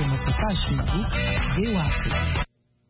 sur notre page Facebook VOA Afrique.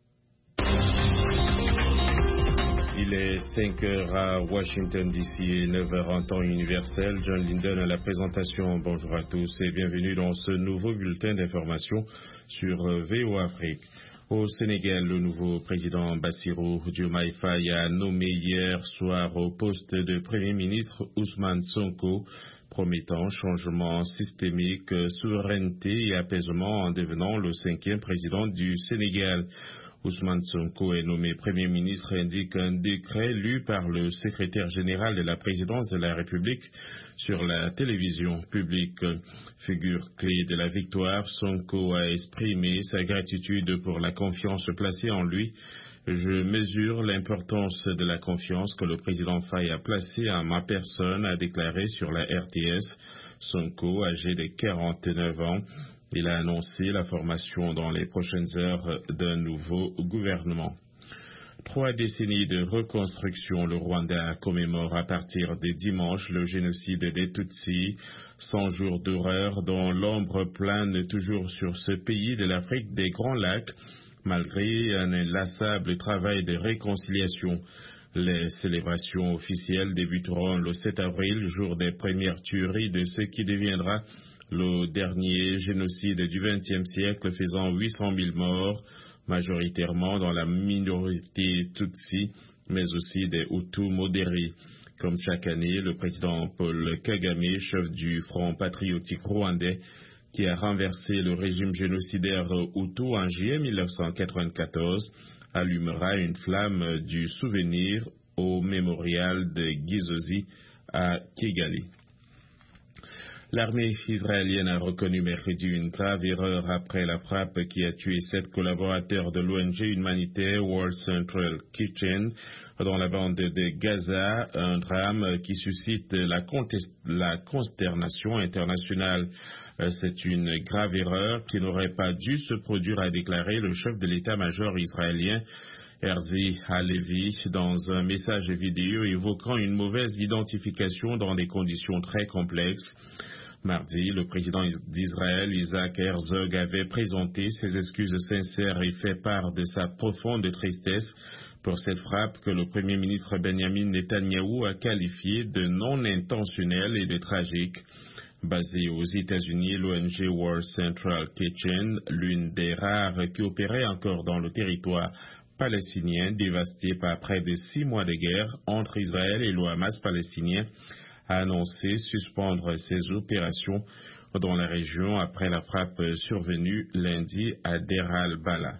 Il est 5 heures à Washington DC et 9 heures en temps universel. John Linden à la présentation. Bonjour à tous et bienvenue dans ce nouveau bulletin d'information sur VOA Afrique. Au Sénégal, le nouveau président Bassirou Diomaye Faye a nommé hier soir au poste de Premier ministre Ousmane Sonko, promettant changement systémique, souveraineté et apaisement en devenant le 5e président du Sénégal. Ousmane Sonko est nommé Premier ministre, indique un décret lu par le secrétaire général de la présidence de la République sur la télévision publique. Figure clé de la victoire, Sonko a exprimé sa gratitude pour la confiance placée en lui. Je mesure l'importance de la confiance que le président Faye a placée en ma personne, a déclaré sur la RTS. Sonko, âgé de 49 ans, il a annoncé la formation dans les prochaines heures d'un nouveau gouvernement. 3 décennies de reconstruction, le Rwanda commémore à partir de dimanche le génocide des Tutsis. 100 jours d'horreur dont l'ombre plane toujours sur ce pays de l'Afrique des Grands Lacs, malgré un inlassable travail de réconciliation. Les célébrations officielles débuteront le 7 avril, jour des premières tueries de ce qui deviendra le dernier génocide du XXe siècle, faisant 800 000 morts, majoritairement dans la minorité Tutsi, mais aussi des Hutus modérés. Comme chaque année, le président Paul Kagame, chef du Front patriotique rwandais, qui a renversé le régime génocidaire Hutu en juillet 1994, allumera une flamme du souvenir au mémorial de Gizozi à Kigali. L'armée israélienne a reconnu mercredi une grave erreur après la frappe qui a tué 7 collaborateurs de l'ONG humanitaire World Central Kitchen dans la bande de Gaza, un drame qui suscite la consternation internationale. C'est une grave erreur qui n'aurait pas dû se produire, a déclaré le chef de l'état-major israélien Herzi Halevi dans un message vidéo évoquant une mauvaise identification dans des conditions très complexes. Mardi, le président d'Israël, Isaac Herzog, avait présenté ses excuses sincères et fait part de sa profonde tristesse pour cette frappe que le premier ministre Benjamin Netanyahou a qualifiée de non intentionnelle et de tragique. Basée aux États-Unis, l'ONG World Central Kitchen, l'une des rares qui opérait encore dans le territoire palestinien dévasté par près de 6 mois de guerre entre Israël et le Hamas palestinien, a annoncé suspendre ses opérations dans la région après la frappe survenue lundi à Deir al-Balah.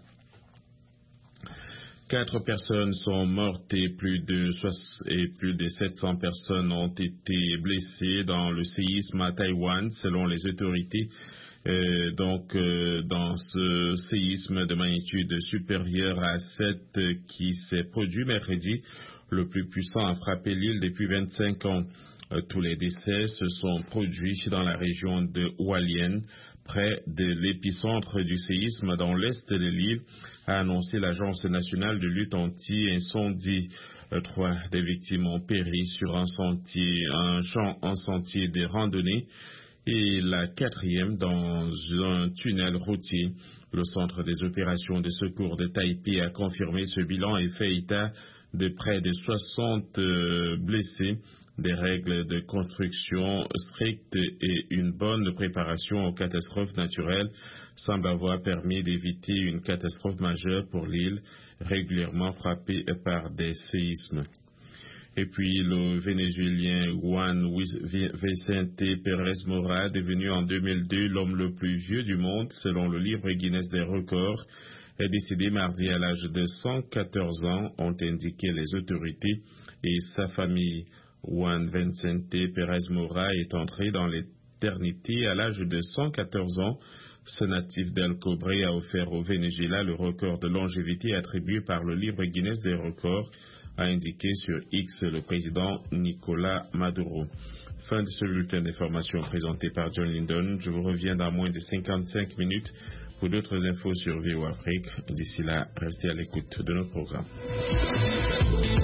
4 personnes sont mortes et plus de 700 personnes ont été blessées dans le séisme à Taïwan, selon les autorités. Dans ce séisme de magnitude supérieure à 7 qui s'est produit mercredi, le plus puissant a frappé l'île depuis 25 ans. Tous les décès se sont produits dans la région de Hualien, près de l'épicentre du séisme dans l'est de l'île, a annoncé l'Agence nationale de lutte anti-incendie. 3 des victimes ont péri sur un sentier de randonnée et la 4e dans un tunnel routier. Le centre des opérations de secours de Taipei a confirmé ce bilan et fait état de près de 60 blessés. Des règles de construction strictes et une bonne préparation aux catastrophes naturelles semblent avoir permis d'éviter une catastrophe majeure pour l'île, régulièrement frappée par des séismes. Et puis le Vénézuélien Juan Vicente Pérez Mora, devenu en 2002 l'homme le plus vieux du monde, selon le livre Guinness des records, est décédé mardi à l'âge de 114 ans, ont indiqué les autorités, et sa famille. Juan Vicente Pérez Mora est entré dans l'éternité à l'âge de 114 ans. Ce natif d'El Cobre a offert au Venezuela le record de longévité attribué par le livre Guinness des records, a indiqué sur X le président Nicolas Maduro. Fin de ce bulletin d'information présenté par John Linden. Je vous reviens dans moins de 55 minutes pour d'autres infos sur VOA Afrique. D'ici là, restez à l'écoute de nos programmes.